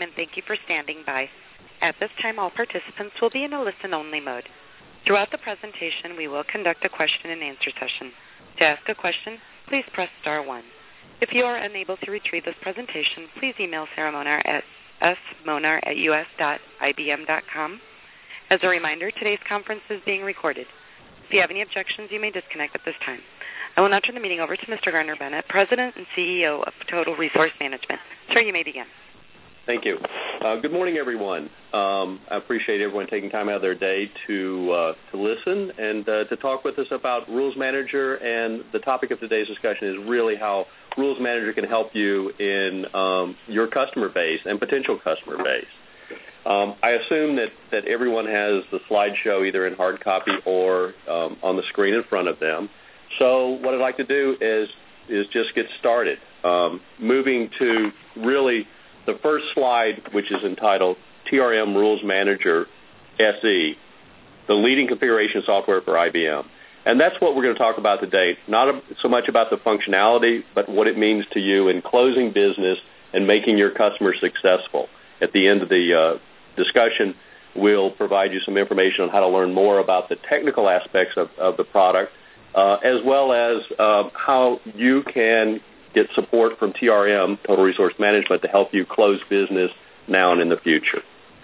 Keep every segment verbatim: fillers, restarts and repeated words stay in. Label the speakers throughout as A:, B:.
A: and thank you for standing by. At this time, all participants will be in a listen-only mode. Throughout the presentation, we will conduct a question-and-answer session. To ask a question, please press star one. If you are unable to retrieve this presentation, please email Sarah Monar at s monar at u s dot i b m dot com. As a reminder, today's conference is being recorded. If you have any objections, you may disconnect at this time. I will now turn the meeting over to Mister Garner Bennett, President and C E O of Total Resource Management. Sir, you may begin.
B: Thank you. Uh, good morning, everyone. Um, I appreciate everyone taking time out of their day to uh, to listen and uh, to talk with us about Rules Manager. And the topic of today's discussion is really how Rules Manager can help you in um, your customer base and potential customer base. Um, I assume that, that everyone has the slideshow either in hard copy or um, on the screen in front of them. So what I'd like to do is is just get started. Um, moving to really the first slide, which is entitled T R M Rules Manager S E, the leading configuration software for I B M. And that's what we're going to talk about today, not so much about the functionality, but what it means to you in closing business and making your customers successful. At the end of the uh, discussion, we'll provide you some information on how to learn more about the technical aspects of, of the product, uh, as well as uh, how you can get support from T R M, Total Resource Management, to help you close business now and in the future.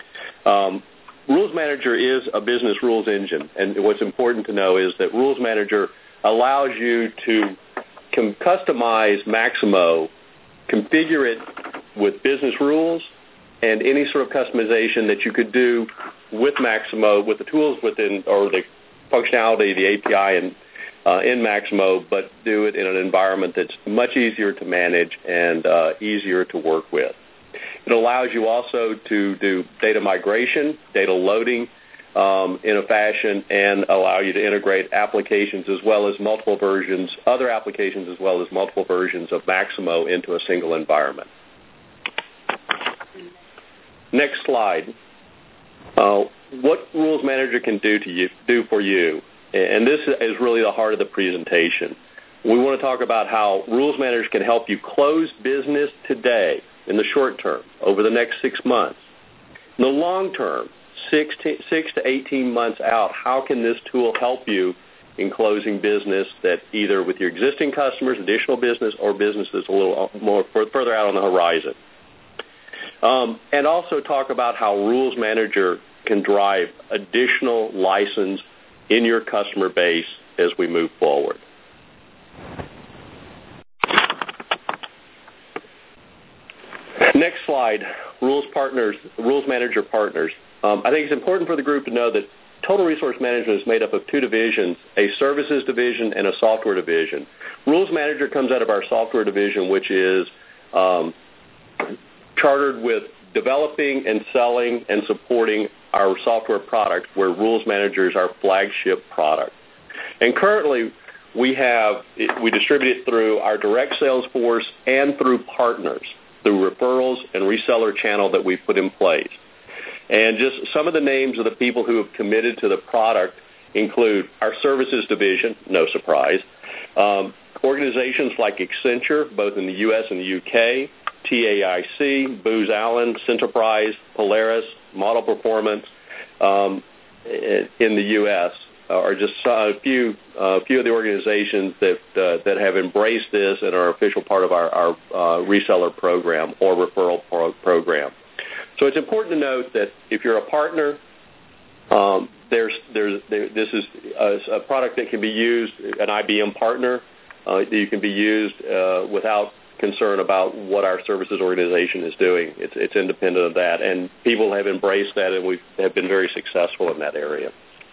B: Um, Rules Manager is a business rules engine, and what's important to know is that Rules Manager allows you to com- customize Maximo, configure it with business rules, and any sort of customization that you could do with Maximo, with the tools within, or the functionality, the A P I and Uh, in Maximo, but do it in an environment that's much easier to manage and uh, easier to work with. It allows you also to do data migration, data loading um, in a fashion, and allow you to integrate applications as well as multiple versions, other applications as well as multiple versions of Maximo into a single environment. Next slide. Uh, what Rules Manager can do to you, do for you. And this is really the heart of the presentation. We want to talk about how Rules Manager can help you close business today in the short term, over the next six months. In the long term, six to, six to eighteen months out, how can this tool help you in closing business that either with your existing customers, additional business, or business that's a little more further out on the horizon? Um, and also talk about how Rules Manager can drive additional license in your customer base as we move forward. Next slide, Rules Partners, Rules Manager Partners. Um, I think it's important for the group to know that Total Resource Management is made up of two divisions, a services division and a software division. Rules Manager comes out of our software division, which is um, chartered with developing and selling and supporting our software product, where Rules Manager is our flagship product. And currently, we have we distribute it through our direct sales force and through partners, through referrals and reseller channel that we've put in place. And just some of the names of the people who have committed to the product include our services division, no surprise, um, organizations like Accenture, both in the U S and the U K, T A I C, Booz Allen, Centerprise, Polaris, Model Performance um, in the U S are just a few uh, few of the organizations that uh, that have embraced this and are official part of our, our uh, reseller program or referral pro- program. So it's important to note that if you're a partner, um, there's there's there, this is a, a product that can be used, an I B M partner. Uh, you can be used uh, without concern about what our services organization is doing. It's, it's independent of that, and people have embraced that, and we have been very successful in that area.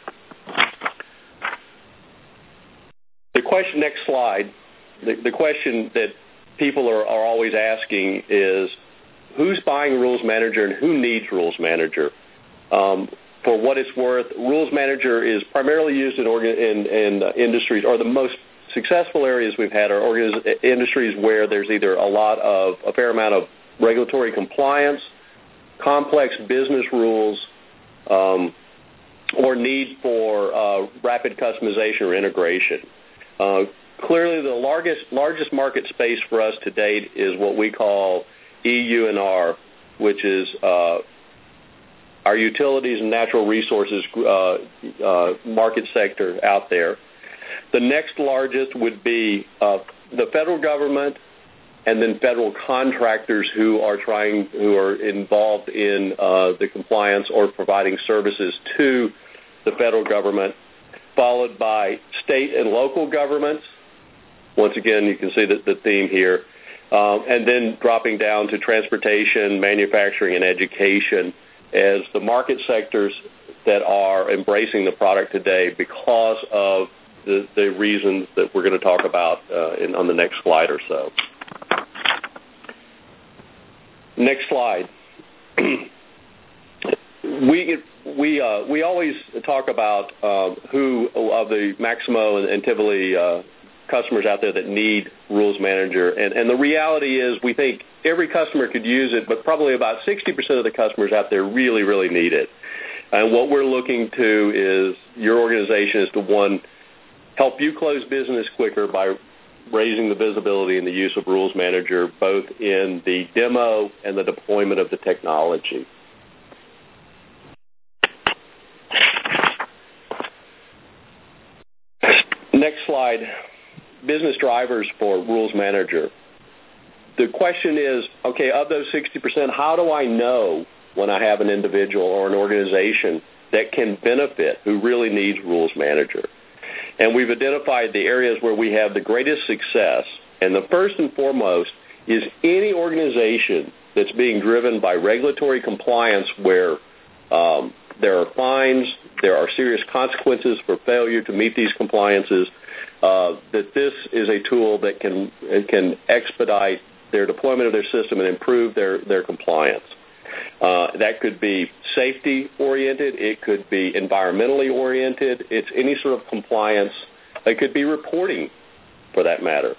B: The question, next slide, the, the question that people are, are always asking is, who's buying Rules Manager and who needs Rules Manager? Um, for what it's worth, Rules Manager is primarily used in, organ, in, in uh, industries, or the most successful areas we've had are organiz- industries where there's either a lot of, a fair amount of regulatory compliance, complex business rules, um, or need for uh, rapid customization or integration. Uh, clearly, the largest largest market space for us to date is what we call E U and R, which is uh, our utilities and natural resources uh, uh, market sector out there. The next largest would be uh, the federal government, and then federal contractors who are trying, who are involved in uh, the compliance or providing services to the federal government, followed by state and local governments. Once again, you can see the, the theme here. Um, and then dropping down to transportation, manufacturing, and education as the market sectors that are embracing the product today because of the, the reasons that we're going to talk about uh, in, on the next slide or so. Next slide. we we uh, we always talk about uh, who of the Maximo and, and Tivoli uh, customers out there that need Rules Manager, and, and the reality is we think every customer could use it, but probably about sixty percent of the customers out there really, really need it. And what we're looking to is your organization is to, one, help you close business quicker by raising the visibility and the use of Rules Manager, both in the demo and the deployment of the technology. Next slide, business drivers for Rules Manager. The question is, okay, of those sixty percent, how do I know when I have an individual or an organization that can benefit, who really needs Rules Manager? And we've identified the areas where we have the greatest success. And the first and foremost is any organization that's being driven by regulatory compliance where um, there are fines, there are serious consequences for failure to meet these compliances, uh, that this is a tool that can can expedite their deployment of their system and improve their, their compliance. Uh, that could be safety-oriented. It could be environmentally oriented. It's any sort of compliance. It could be reporting, for that matter.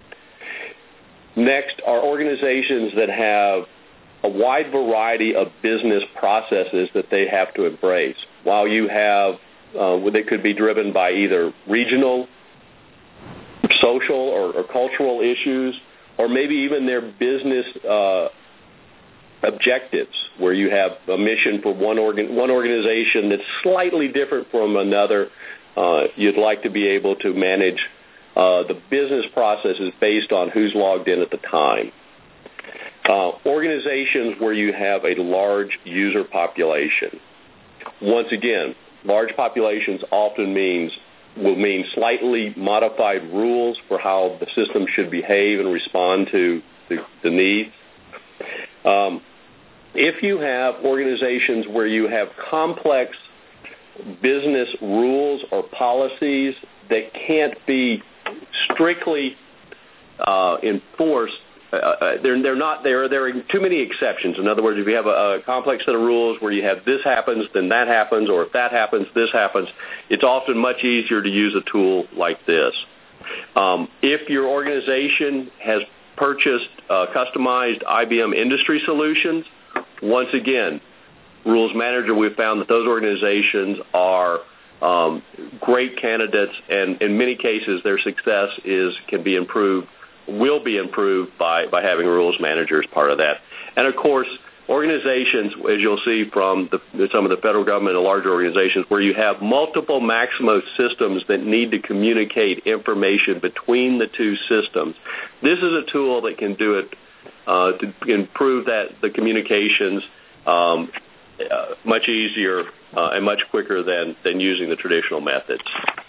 B: Next are organizations that have a wide variety of business processes that they have to embrace. While you have, uh, they could be driven by either regional, social, or, or cultural issues, or maybe even their business uh objectives, where you have a mission for one organ, one organization that's slightly different from another. Uh, you'd like to be able to manage uh, the business processes based on who's logged in at the time. Uh, organizations where you have a large user population. Once again, large populations often means will mean slightly modified rules for how the system should behave and respond to the, the needs. Um, if you have organizations where you have complex business rules or policies that can't be strictly uh, enforced, uh, they're, they're not there. There are too many exceptions. In other words, if you have a, a complex set of rules where you have this happens, then that happens, or if that happens, this happens, it's often much easier to use a tool like this. Um, if your organization has purchased uh, customized I B M industry solutions, once again, Rules Manager, we've found that those organizations are um, great candidates, and in many cases their success is can be improved, will be improved by, by having Rules Manager as part of that. And of course, organizations, as you'll see from the, some of the federal government and larger organizations, where you have multiple Maximo systems that need to communicate information between the two systems. This is a tool that can do it uh, to improve that the communications um, uh, much easier uh, and much quicker than, than using the traditional methods.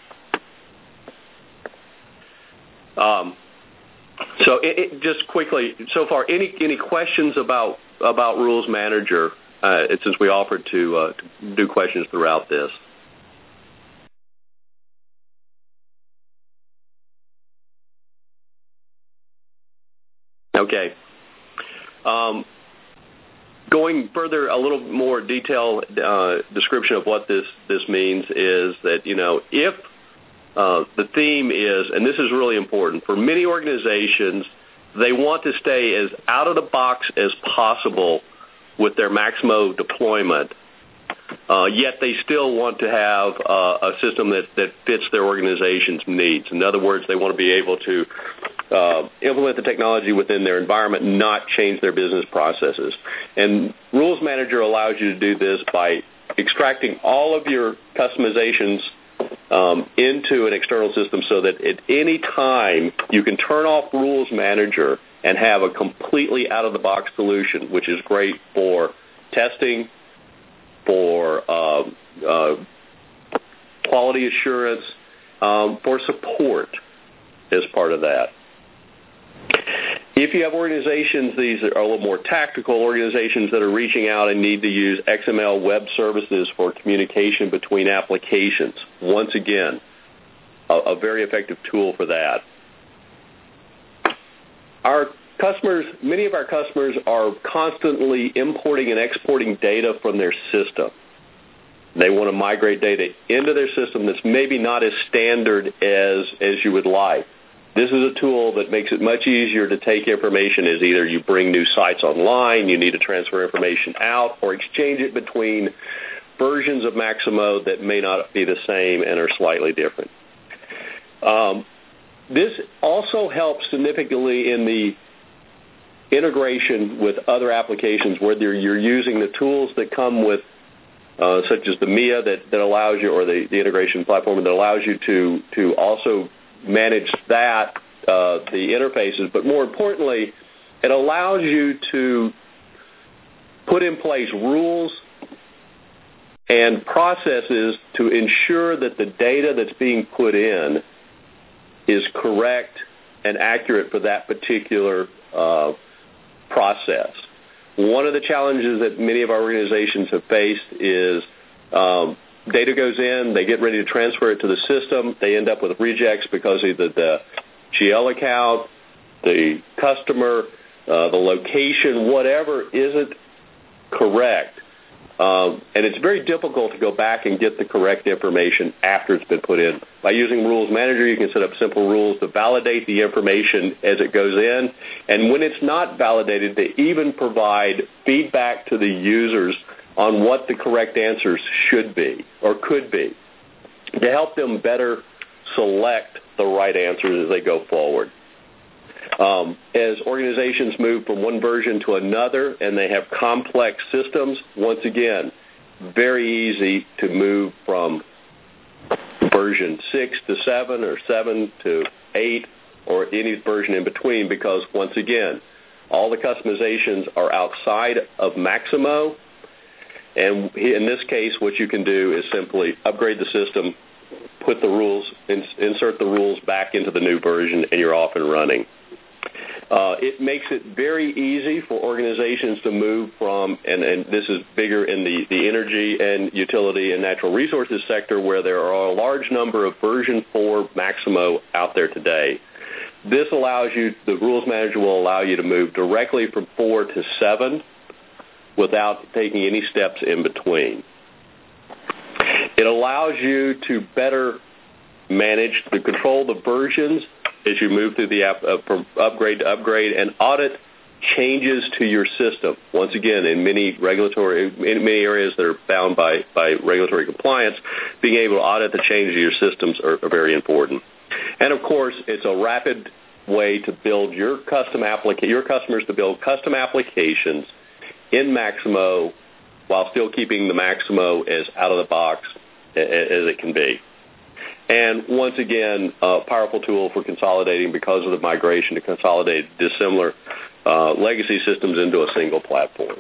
B: Um, so it, it just quickly, so far, any any questions about about Rules Manager, uh, since we offered to, uh, to do questions throughout this? Okay. Um, going further, a little more detailed uh, description of what this, this means is that, you know, if uh, the theme is, and this is really important, for many organizations, they want to stay as out of the box as possible with their Maximo deployment, Uh, yet they still want to have uh, a system that, that fits their organization's needs. In other words, they want to be able to uh, implement the technology within their environment and not change their business processes. And Rules Manager allows you to do this by extracting all of your customizations um, into an external system so that at any time you can turn off Rules Manager and have a completely out-of-the-box solution, which is great for testing, for uh, uh, quality assurance, um, for support as part of that. If you have organizations, these are a little more tactical organizations that are reaching out and need to use X M L web services for communication between applications. Once again, a, a very effective tool for that. Our customers, many of our customers are constantly importing and exporting data from their system. They want to migrate data into their system that's maybe not as standard as, as you would like. This is a tool that makes it much easier to take information as either you bring new sites online, you need to transfer information out, or exchange it between versions of Maximo that may not be the same and are slightly different. Um, this also helps significantly in the integration with other applications, whether you're using the tools that come with, uh, such as the M I A that, that allows you, or the, the integration platform that allows you to, to also manage that, uh, the interfaces, but more importantly, it allows you to put in place rules and processes to ensure that the data that's being put in is correct and accurate for that particular uh, process. One of the challenges that many of our organizations have faced is um, data goes in, they get ready to transfer it to the system, they end up with rejects because either the G L account, the customer, uh, the location, whatever isn't correct. Um, and it's very difficult to go back and get the correct information after it's been put in. By using Rules Manager, you can set up simple rules to validate the information as it goes in. And when it's not validated, they even provide feedback to the users on what the correct answers should be or could be to help them better select the right answers as they go forward. Um, as organizations move from one version to another and they have complex systems, once again, very easy to move from version six to seven or seven to eight or any version in between because, once again, all the customizations are outside of Maximo. And in this case, what you can do is simply upgrade the system, put the rules, insert the rules back into the new version, and you're off and running. Uh, it makes it very easy for organizations to move from, and, and this is bigger in the, the energy and utility and natural resources sector where there are a large number of version four Maximo out there today. This allows you, the Rules Manager will allow you to move directly from four to seven without taking any steps in between. It allows you to better manage, to control the versions as you move through the app, uh, from upgrade to upgrade, and audit changes to your system. Once again, in many regulatory, in many areas that are bound by, by regulatory compliance, being able to audit the changes to your systems are, are very important. And of course, it's a rapid way to build your custom applica- your customers to build custom applications in Maximo while still keeping the Maximo as out of the box as it can be. And once again, a powerful tool for consolidating because of the migration to consolidate dissimilar uh, legacy systems into a single platform.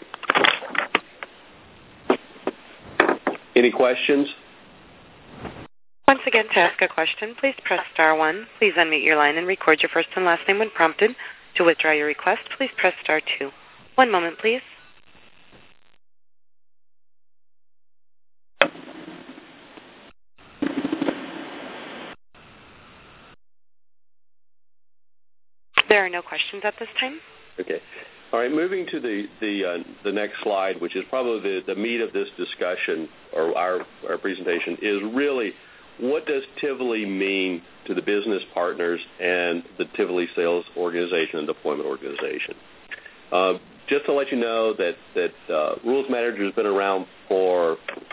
B: Any questions?
A: Once again, to ask a question, please press star one. Please unmute your line and record your first and last name when prompted. To withdraw your request, please press star two. One moment, please. There are no questions at this time.
B: Okay. All right, moving to the the uh, the next slide, which is probably the, the meat of this discussion or our, our presentation, is really what does Tivoli mean to the business partners and the Tivoli sales organization and deployment organization. Uh, just to let you know that, that uh, Rules Manager has been around for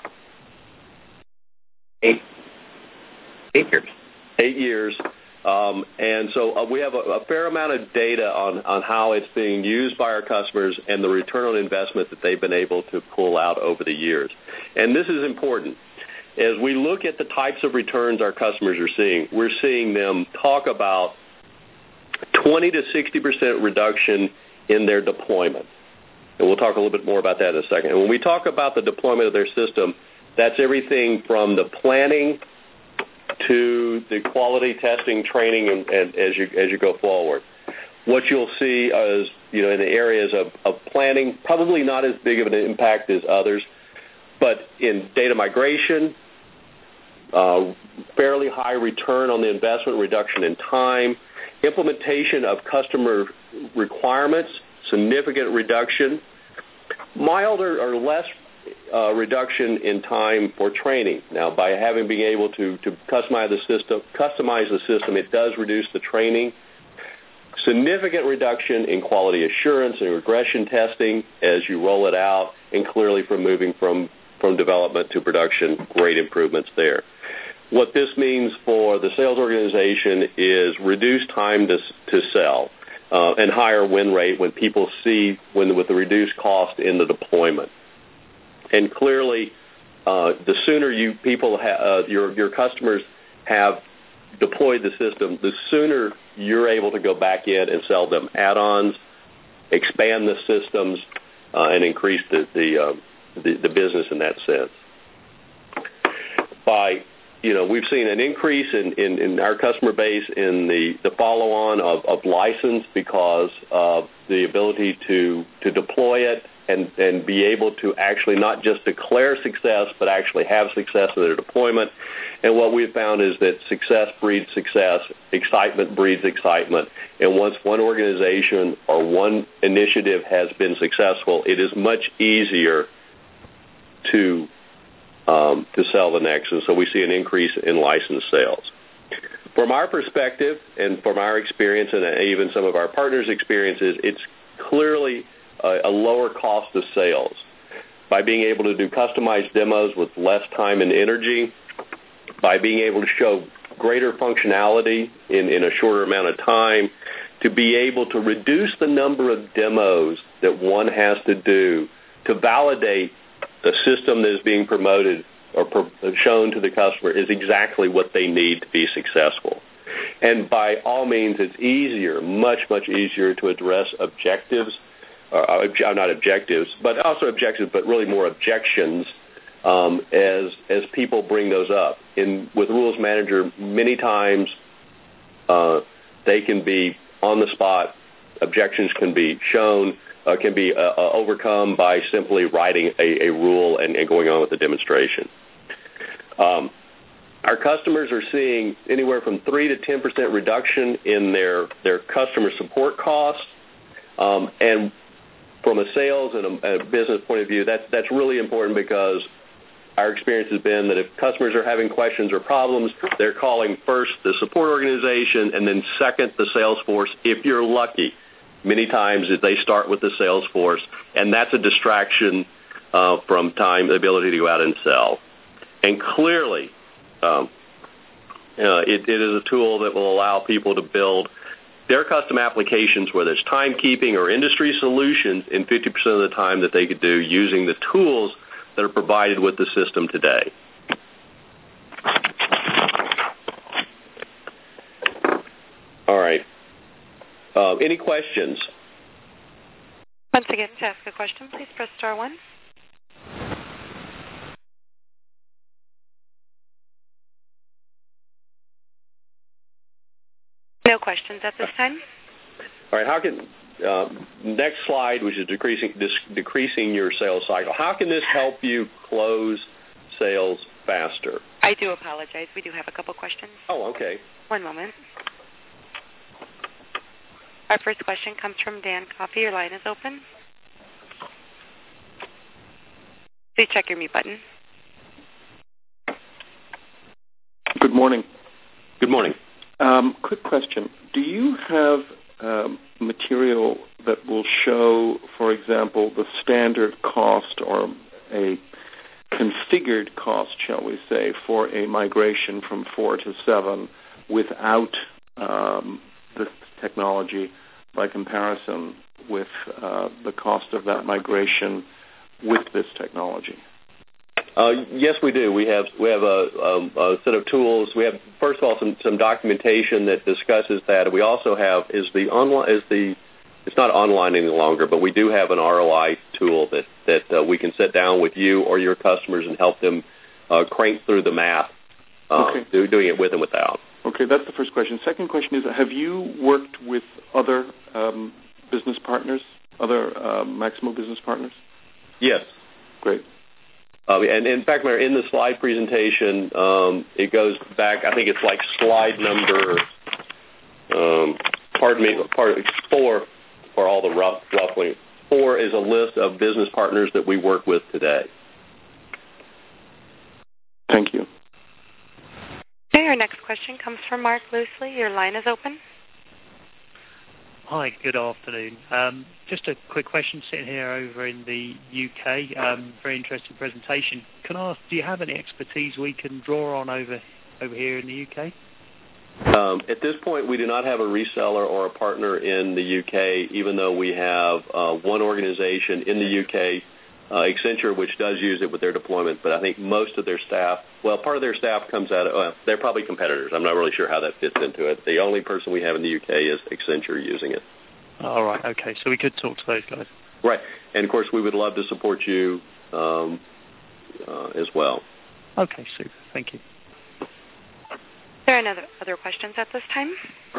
B: eight, eight years. Eight years. Um, and so uh, we have a, a fair amount of data on, on how it's being used by our customers and the return on investment that they've been able to pull out over the years. And this is important. As we look at the types of returns our customers are seeing, we're seeing them talk about twenty to sixty percent reduction in their deployment. And we'll talk a little bit more about that in a second. And when we talk about the deployment of their system, that's everything from the planning to the quality testing, training, and, and as you as you go forward. What you'll see is, you know, in the areas of, of planning, probably not as big of an impact as others, but in data migration, uh, fairly high return on the investment, reduction in time, implementation of customer requirements, significant reduction, milder or less uh, reduction in time for training. Now, by having being able to, to customize the system, customize the system, it does reduce the training. Significant reduction in quality assurance and regression testing as you roll it out, and clearly from moving from, from development to production, great improvements there. What this means for the sales organization is reduced time to, to sell uh, and higher win rate when people see when with the reduced cost in the deployment. And clearly, uh, the sooner you people ha- uh, your your customers have deployed the system, the sooner you're able to go back in and sell them add-ons, expand the systems, uh, and increase the the, uh, the the business in that sense. By You know, we've seen an increase in, in, in our customer base in the, the follow-on of, of license because of the ability to, to deploy it and, and be able to actually not just declare success, but actually have success in their deployment. And what we've found is that success breeds success, excitement breeds excitement. And once one organization or one initiative has been successful, it is much easier to Um, to sell the next, and so we see an increase in licensed sales. From our perspective and from our experience and even some of our partners' experiences, it's clearly a, a lower cost of sales. By being able to do customized demos with less time and energy, by being able to show greater functionality in, in a shorter amount of time, to be able to reduce the number of demos that one has to do to validate the system that is being promoted or pro- shown to the customer is exactly what they need to be successful. And by all means, it's easier, much, much easier to address objectives, uh, not objectives, but also objectives, but really more objections um, as as people bring those up. In with Rules Manager, many times uh, they can be on the spot. Objections can be shown. Uh, can be uh, uh, overcome by simply writing a, a rule and, and going on with the demonstration. Um, our customers are seeing anywhere from three to ten percent reduction in their, their customer support costs. Um, and from a sales and a, a business point of view, that's, that's really important because our experience has been that if customers are having questions or problems, they're calling first the support organization and then second the sales force if you're lucky. Many times they start with the sales force, and that's a distraction uh, from time, the ability to go out and sell. And clearly, um, uh, it, it is a tool that will allow people to build their custom applications, whether it's timekeeping or industry solutions, in fifty percent of the time that they could do using the tools that are provided with the system today. All right. Uh, any questions?
A: Once again, to ask a question, please press star one. No questions at this time.
B: All right. How can uh, next slide, which is decreasing dis, decreasing your sales cycle? How can this help you close sales faster?
A: I do apologize. We do have a couple questions.
B: Oh, okay.
A: One moment. Our first question comes from Dan Coffey. Your line is open. Please check your mute button.
C: Good morning.
B: Good morning.
C: Um, quick question. Do you have um, material that will show, for example, the standard cost or a configured cost, shall we say, for a migration from four to seven without um, this technology by comparison with uh, the cost of that migration with this technology?
B: Uh, yes, we do. We have we have a, a, a set of tools. We have, first of all, some, some documentation that discusses that. We also have is the online is the it's not online any longer, but we do have an R O I tool that that uh, we can sit down with you or your customers and help them uh, crank through the math, uh,
C: okay.
B: do, doing it with and without.
C: Okay, that's the first question. Second question is: have you worked with other um, business partners, other uh, Maximo business partners?
B: Yes.
C: Great.
B: Uh, and in fact, in the slide presentation, um, it goes back. I think it's like slide number, um, pardon me, part four for all the rough, roughly. Four is a list of business partners that we work with today.
C: Thank you.
A: Okay, our next question comes from Mark Loosely. Your line is open.
D: Hi, good afternoon. Um, just a quick question sitting here over in the U K. Um, very interesting presentation. Can I ask, do you have any expertise we can draw on over over here in the U K?
B: Um, at this point, we do not have a reseller or a partner in the U K, even though we have uh, one organization in the U K, uh, Accenture, which does use it with their deployment. But I think most of their staff, well, part of their staff comes out of, well, they're probably competitors. I'm not really sure how that fits into it. The only person we have in the U K is Accenture using it.
D: All right, okay. So we could talk to those guys.
B: Right. And, of course, we would love to support you um, uh, as well.
D: Okay, super. Thank you.
A: Are there any other questions at this time?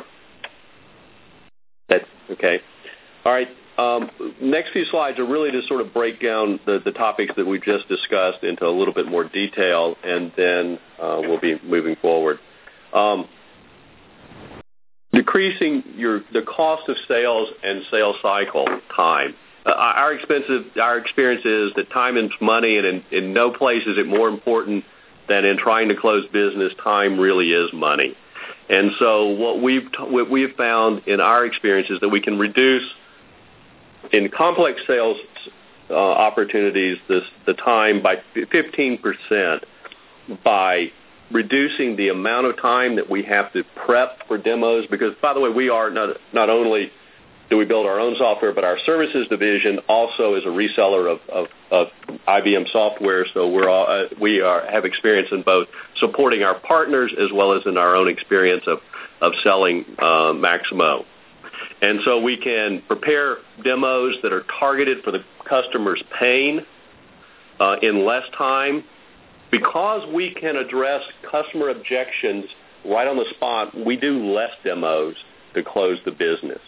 B: That's okay. All right. Um, next few slides are really to sort of break down the, the topics that we just discussed into a little bit more detail, and then uh, we'll be moving forward. Um, decreasing your the cost of sales and sales cycle time. Uh, our expensive our experience is that time is money, and in, in no place is it more important than in trying to close business. Time really is money, and so what we've what we've found in our experience is that we can reduce in complex sales uh, opportunities this the time by fifteen percent by reducing the amount of time that we have to prep for demos. Because, by the way, we are not not only do we build our own software, but our services division also is a reseller of, of, of I B M software. So we're all, uh, we are have experience in both supporting our partners as well as in our own experience of of selling uh, Maximo. And so we can prepare demos that are targeted for the customer's pain uh, in less time. Because we can address customer objections right on the spot, we do less demos to close the business.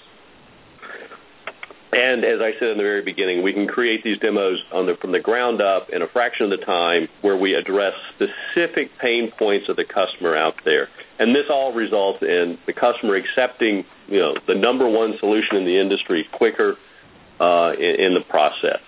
B: And as I said in the very beginning, we can create these demos on the, from the ground up in a fraction of the time where we address specific pain points of the customer out there. And this all results in the customer accepting, you know, the number one solution in the industry quicker uh, in, in the process.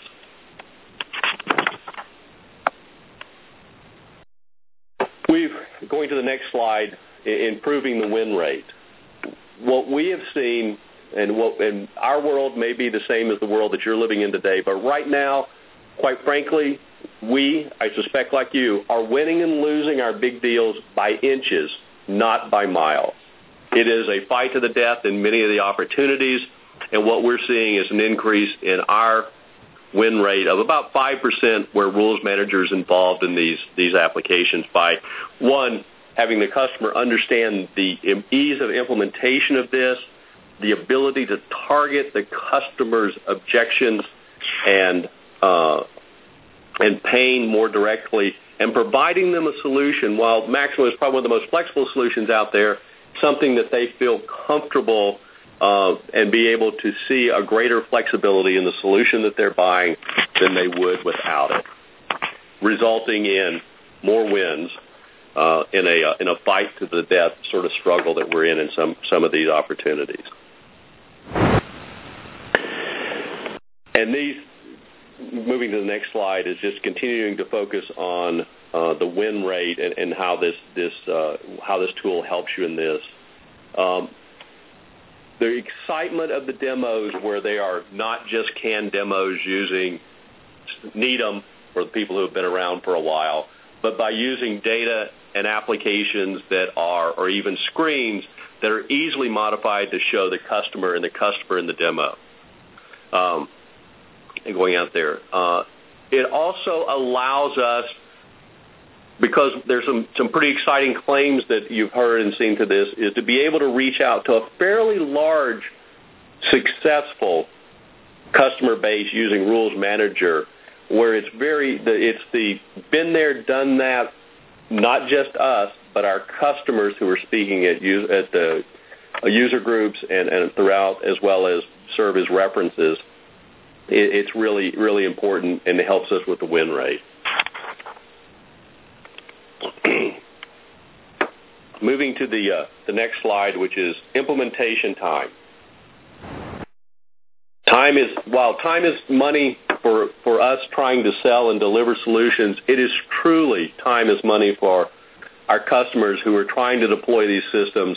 B: We've, going to the next slide, improving the win rate. What we have seen, and what in our world may be the same as the world that you're living in today, but right now, quite frankly, we, I suspect like you, are winning and losing our big deals by inches, not by miles. It is a fight to the death in many of the opportunities, and what we're seeing is an increase in our win rate of about five percent where rules managers involved in these, these applications by, one, having the customer understand the ease of implementation of this, the ability to target the customer's objections and uh, and pain more directly, and providing them a solution. While Maximo is probably one of the most flexible solutions out there, something that they feel comfortable uh, and be able to see a greater flexibility in the solution that they're buying than they would without it, resulting in more wins uh, in a uh, in a fight to the death sort of struggle that we're in in some some of these opportunities. And these, moving to the next slide, is just continuing to focus on uh, the win rate and, and how this this uh, how this tool helps you in this. Um, the excitement of the demos where they are not just canned demos using Needham for the people who have been around for a while, but by using data and applications that are, or even screens that are easily modified to show the customer and the customer in the demo. Um, and going out there. Uh, it also allows us, because there's some, some pretty exciting claims that you've heard and seen to this, is to be able to reach out to a fairly large, successful customer base using Rules Manager, where it's very, it's the been there, done that, not just us, but our customers who are speaking at, at the user groups and, and throughout, as well as serve as references. It, it's really, really important, and it helps us with the win rate. Moving to the uh, the next slide, which is implementation time. Time is, while time is money for, for us trying to sell and deliver solutions, it is truly time is money for our customers who are trying to deploy these systems,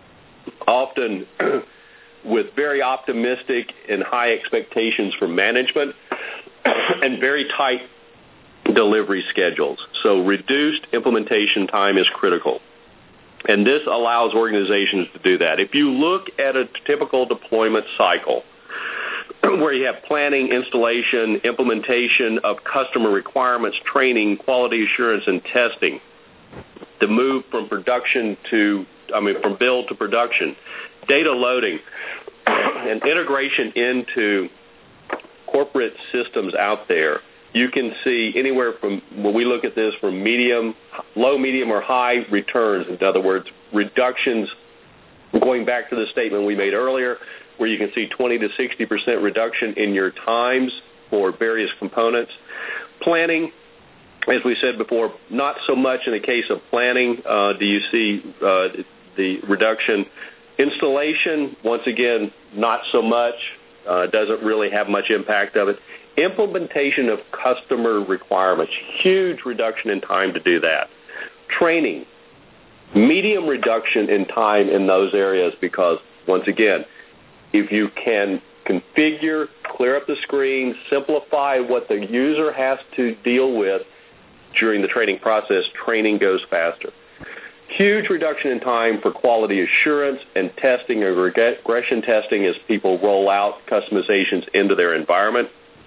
B: often with very optimistic and high expectations from management and very tight delivery schedules. So reduced implementation time is critical. And this allows organizations to do that. If you look at a typical deployment cycle, where you have planning, installation, implementation of customer requirements, training, quality assurance, and testing, the move from production to, I mean, from build to production, data loading, and integration into corporate systems out there, you can see anywhere from, when we look at this, from medium, low, medium, or high returns. In other words, reductions, going back to the statement we made earlier, where you can see twenty to sixty percent reduction in your times for various components. Planning, as we said before, not so much in the case of planning uh, do you see uh, the reduction. Installation, once again, not so much. Uh, doesn't really have much impact of it. Implementation of customer requirements, huge reduction in time to do that. Training, medium reduction in time in those areas because, once again, if you can configure, clear up the screen, simplify what the user has to deal with during the training process, training goes faster. Huge reduction in time for quality assurance and testing or regression testing as people roll out customizations into their environment.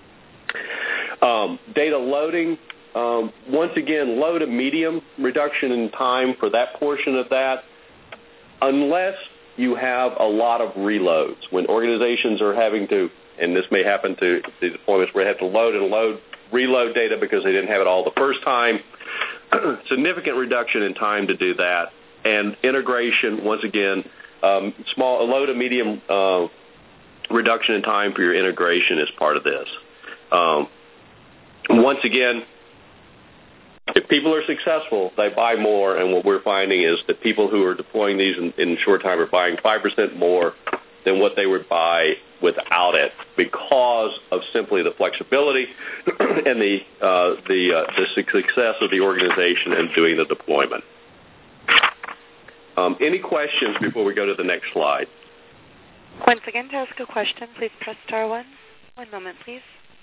B: Um, data loading, um, once again, low to medium reduction in time for that portion of that, unless you have a lot of reloads. When organizations are having to, and this may happen to the deployments where they have to load and load, reload data because they didn't have it all the first time, significant reduction in time to do that. And integration, once again, um, small, low to medium uh, reduction in time for your integration is part of this. Um, once again, if people are successful, they buy more, and what we're finding is that people who are deploying these in, in short time are buying five percent more than what they would buy without it because of simply the flexibility and the uh, the, uh, the success of the organization in doing the deployment. Um, any questions before we go to the next slide?
A: Once again, to ask a question, please press star one. One moment, please.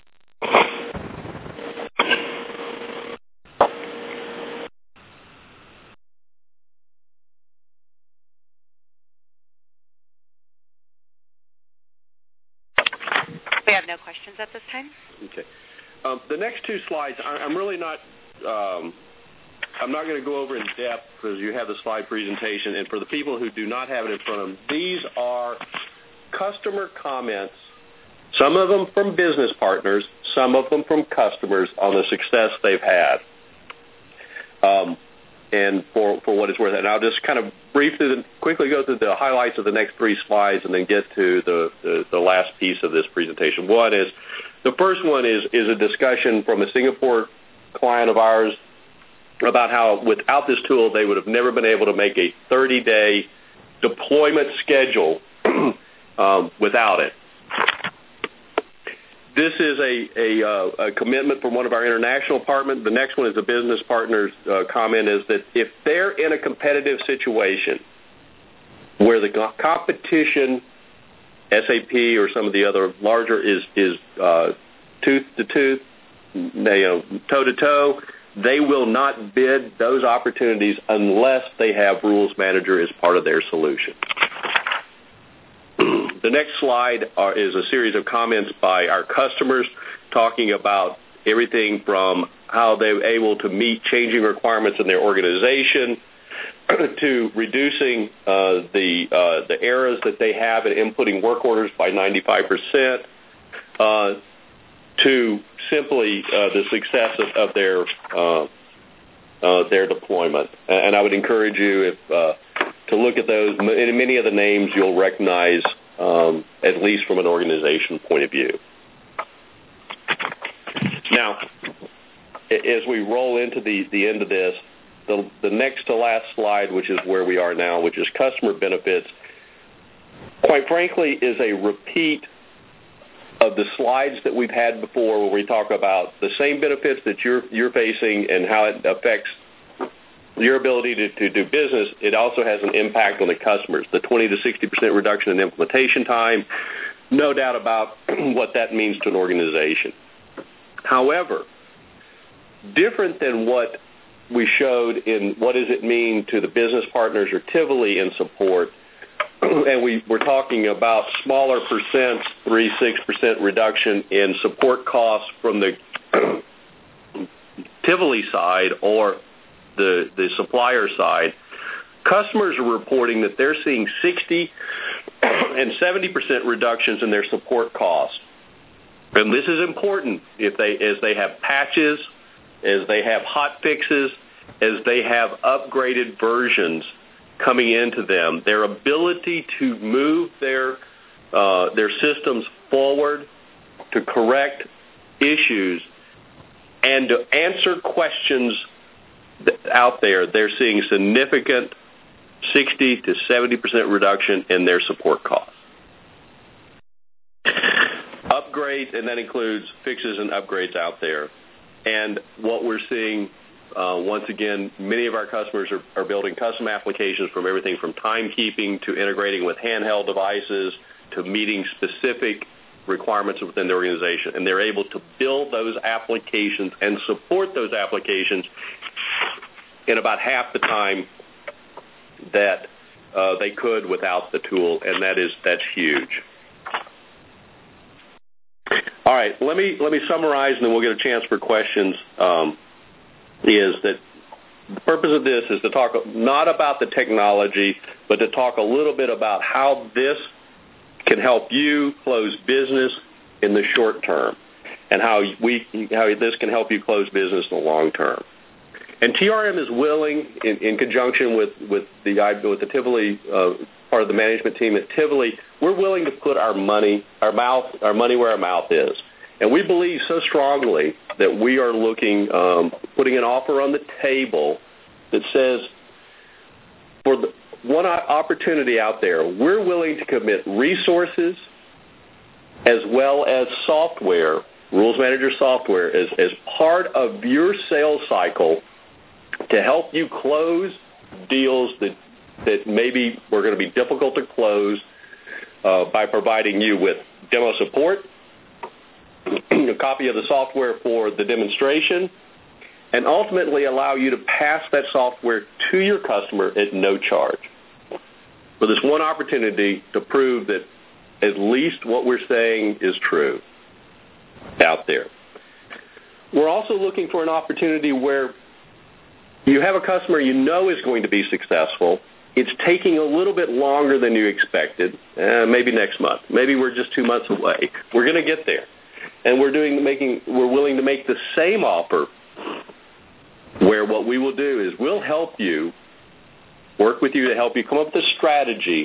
A: We have no questions at this time.
B: Okay. Um, the next two slides, I, I'm really not, um, I'm not going to go over in depth because you have the slide presentation. And for the people who do not have it in front of them, these are customer comments, some of them from business partners, some of them from customers on the success they've had. Um, and for, for what it's worth. And I'll just kind of briefly, quickly go through the highlights of the next three slides and then get to the, the, the last piece of this presentation. One is, the first one is, is a discussion from a Singapore client of ours about how without this tool they would have never been able to make a thirty-day deployment schedule um, without it. This is a, a, uh, a commitment from one of our international partners. The next one is a business partner's uh, comment is that if they're in a competitive situation where the competition S A P or some of the other larger is is uh, tooth to tooth, you know, toe to toe. They will not bid those opportunities unless they have Rules Manager as part of their solution. The next slide are, is a series of comments by our customers talking about everything from how they're able to meet changing requirements in their organization to reducing uh, the uh, the errors that they have in inputting work orders by ninety-five percent, uh, to simply uh, the success of, of their uh, uh, their deployment. And I would encourage you if uh, to look at those. In many of the names you'll recognize, um, at least from an organization point of view. Now, as we roll into the, the end of this, the, the next to last slide, which is where we are now, which is customer benefits, quite frankly, is a repeat of the slides that we've had before where we talk about the same benefits that you're, you're facing and how it affects your ability to, to do business. It also has an impact on the customers. The twenty to sixty percent reduction in implementation time, no doubt about what that means to an organization. However, different than what we showed in what does it mean to the business partners or Tivoli in support, and we were talking about smaller percents, three, six percent reduction in support costs from the Tivoli side or the, the supplier side. Customers are reporting that they're seeing sixty and seventy percent reductions in their support costs. And this is important if they as they have patches, as they have hot fixes, as they have upgraded versions coming into them. Their ability to move their uh, their systems forward, to correct issues, and to answer questions out there, they're seeing significant sixty to seventy percent reduction in their support costs. Upgrades, and that includes fixes and upgrades out there. And what we're seeing, uh, once again, many of our customers are, are building custom applications from everything from timekeeping to integrating with handheld devices to meeting specific requirements within the organization. And they're able to build those applications and support those applications in about half the time that uh, they could without the tool, and that is that's huge. All right, let me let me summarize, and then we'll get a chance for questions. Um, is that the purpose of this is to talk not about the technology, but to talk a little bit about how this can help you close business in the short term, and how we how this can help you close business in the long term. And T R M is willing, in, in conjunction with with the with the Tivoli uh, part of the management team at Tivoli, we're willing to put our money, our mouth, our money where our mouth is. And we believe so strongly that we are looking, um, putting an offer on the table that says, for the one opportunity out there, we're willing to commit resources as well as software, Rules Manager software, as, as part of your sales cycle to help you close deals that that maybe were going to be difficult to close uh, by providing you with demo support, a copy of the software for the demonstration, and ultimately allow you to pass that software to your customer at no charge. For this one opportunity to prove that at least what we're saying is true out there. We're also looking for an opportunity where you have a customer you know is going to be successful. It's taking a little bit longer than you expected. Uh, maybe next month. Maybe we're just two months away. We're going to get there, and we're doing making. We're willing to make the same offer. Where what we will do is we'll help you, work with you to help you come up with a strategy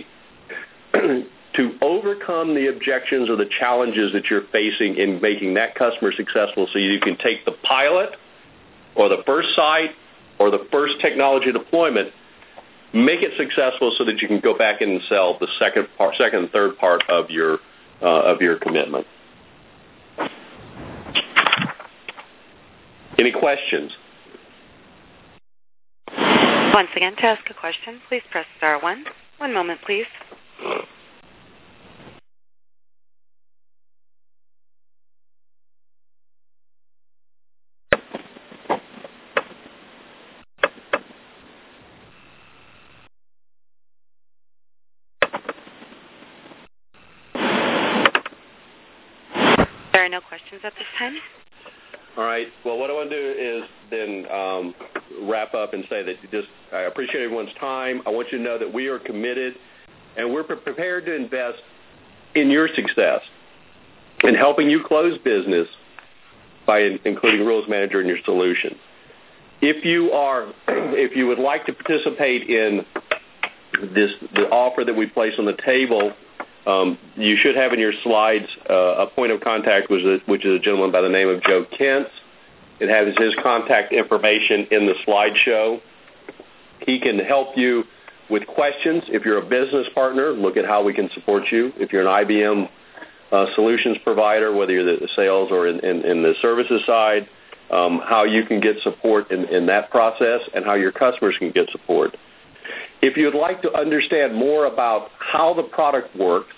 B: to overcome the objections or the challenges that you're facing in making that customer successful, so you can take the pilot or the first site or the first technology deployment, make it successful so that you can go back in and sell the second part, second and third part of your uh, of your commitment. Any questions?
A: Once again, to ask a question, please press star one. One moment, please. no questions at this time.
B: All right. Well, what I want to do is then um, wrap up and say that you just I appreciate everyone's time. I want you to know that we are committed and we're pre- prepared to invest in your success, in helping you close business by in- including Rules Manager in your solution. If you are, if you would like to participate in this the offer that we place on the table, um, you should have in your slides uh, a point of contact, which is, a, which is a gentleman by the name of Joe Kent. It has his contact information in the slideshow. He can help you with questions. If you're a business partner, look at how we can support you. If you're an I B M uh, solutions provider, whether you're the sales or in, in, in the services side, um, how you can get support in, in that process and how your customers can get support. If you'd like to understand more about how the product works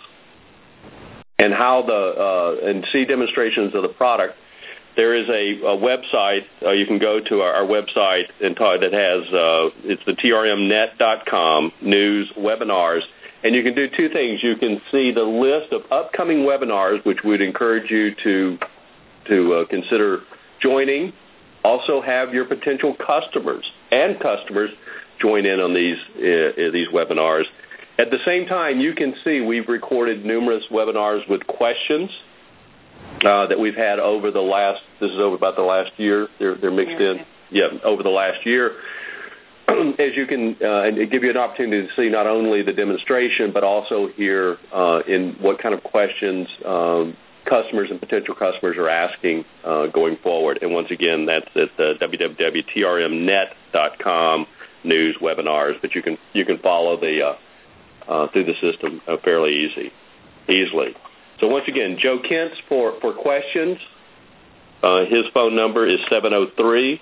B: and how the uh, and see demonstrations of the product, there is a, a website. Uh, you can go to our, our website and talk, that has uh, it's the T R M net dot com news webinars, and you can do two things. You can see the list of upcoming webinars, which we'd encourage you to to uh, consider joining. Also, have your potential customers and customers join in on these uh, these webinars. At the same time, you can see we've recorded numerous webinars with questions uh, that we've had over the last, this is over about the last year, they're, they're mixed yeah, in, okay. yeah, over the last year. As you can, uh, and it give you an opportunity to see not only the demonstration, but also hear uh, in what kind of questions um, customers and potential customers are asking uh, going forward. And once again, that's at uh, w w w dot t r m net dot com news webinars, but you can you can follow the uh, uh, through the system uh, fairly easy, easily. So once again, Joe Kent's for for questions. Uh, his phone number is seven zero three,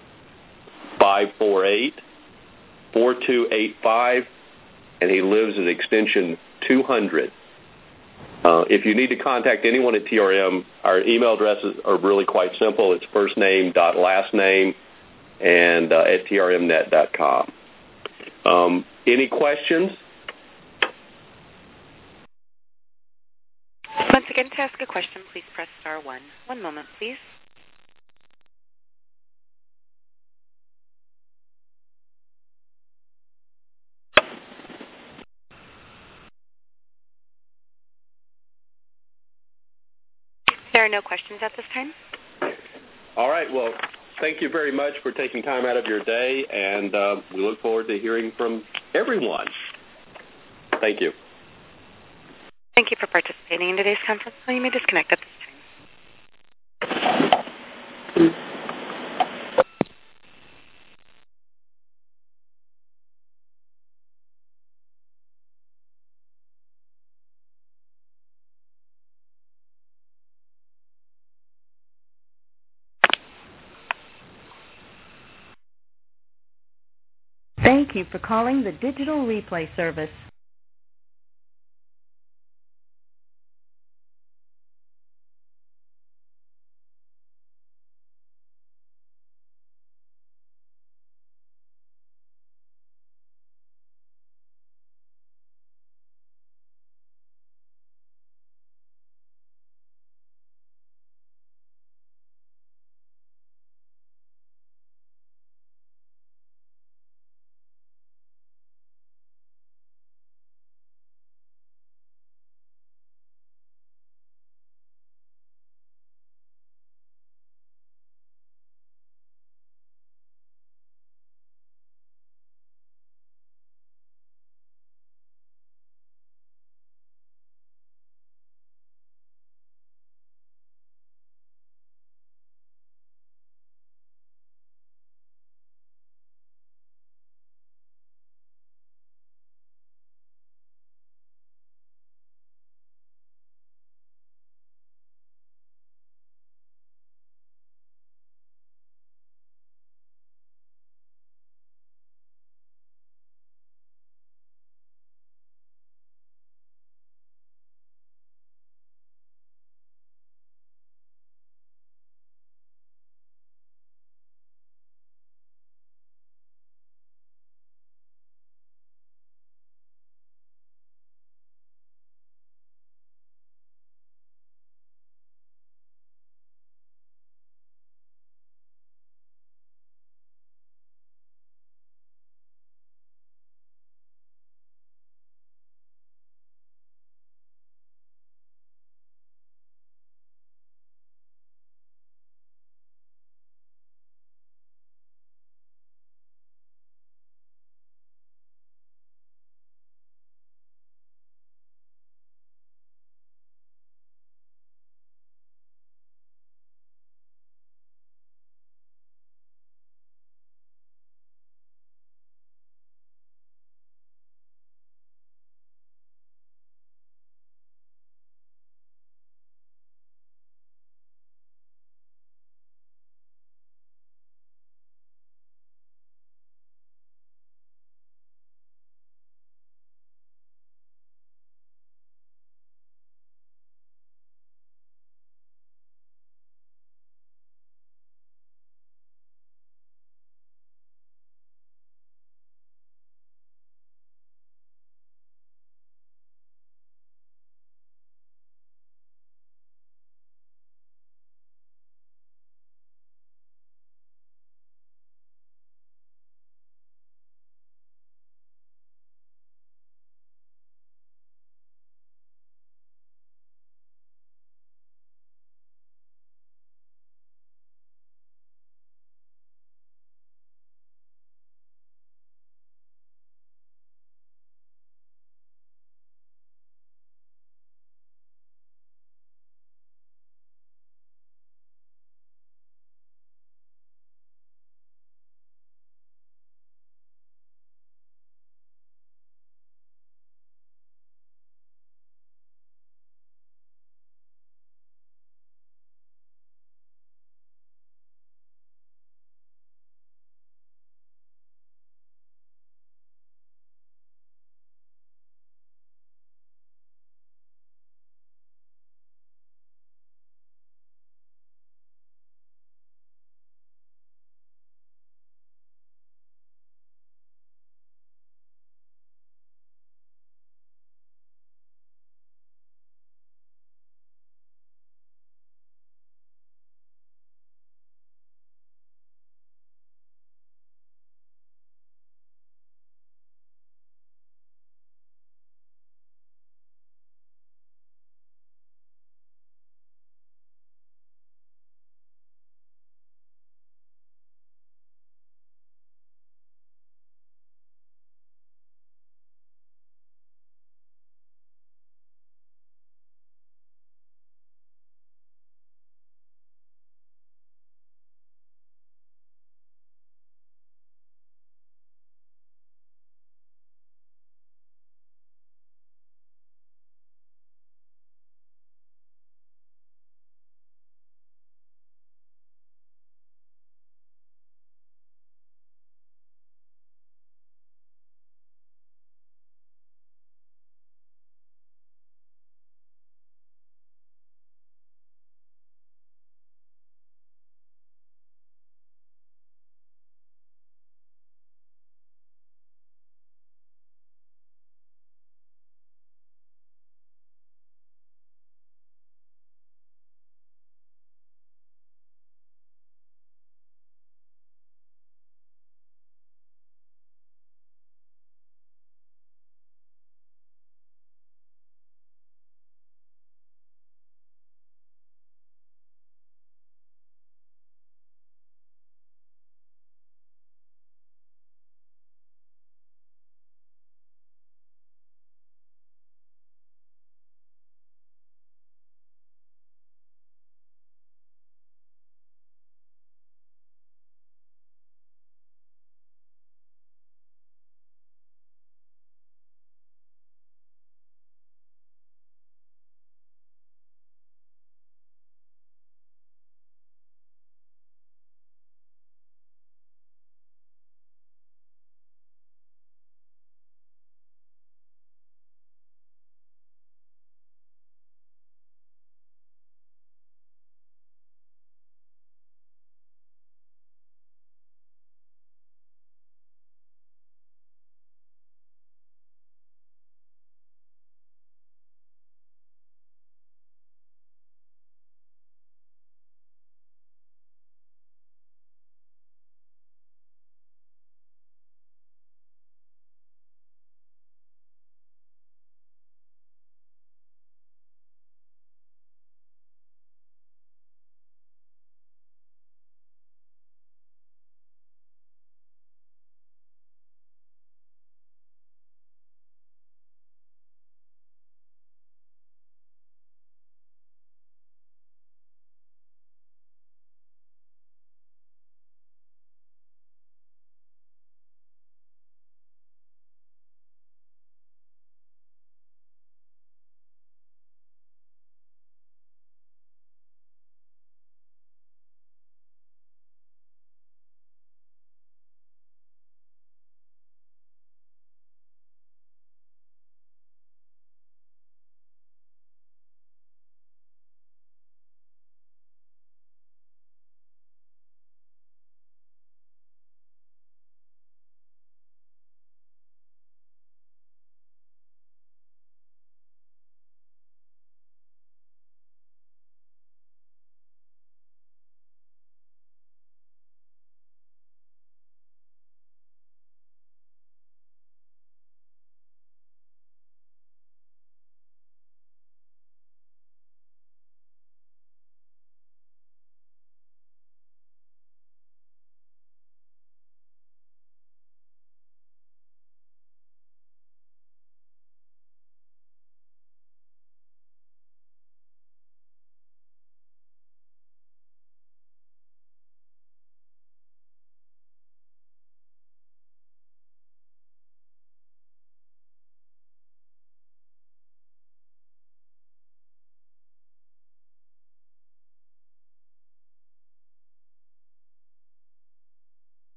B: five four eight, four two eight five, and he lives at extension two hundred. Uh, if you need to contact anyone at T R M, our email addresses are really quite simple. It's first name dot last name and uh, at t r m net dot com. Um, any questions?
A: Once again, to ask a question, please press star one. One moment, please. There are no questions at this time.
B: All right. Well, thank you very much for taking time out of your day, and uh, we look forward to hearing from everyone. Thank you.
A: Thank you for participating in today's conference. You may disconnect at this time.
E: Thank you for calling the Digital Replay Service.